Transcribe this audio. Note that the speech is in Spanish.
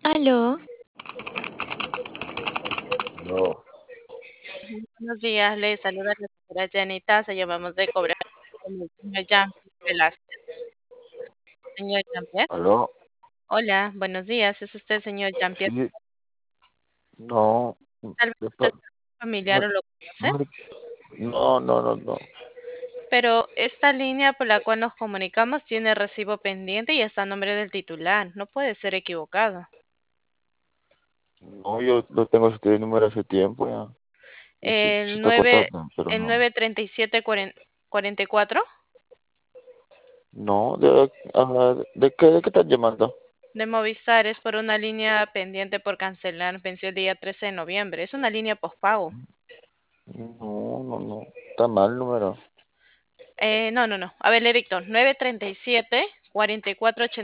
Aló, No, buenos días, le saluda la señora Janita, se llamamos de cobrar con el señor Jean Velázquez. Señor Jean-Pierre, aló, hola, buenos días, es usted señor Jean-Pierre, sí, no, tal vez de usted pa- es familiar no, o lo conoce, no, no, pero esta línea por la cual nos comunicamos tiene recibo pendiente y está a nombre del titular, no puede ser equivocado. no, yo lo tengo este número hace tiempo ya, y sí El está 9, cortado, pero el no, 937 44 no, ¿de qué estás llamando? de Movistar es por una línea pendiente por cancelar, venció el día 13 de noviembre, es una línea postpago. No, está mal el número. No. A ver, le dicto. 937 44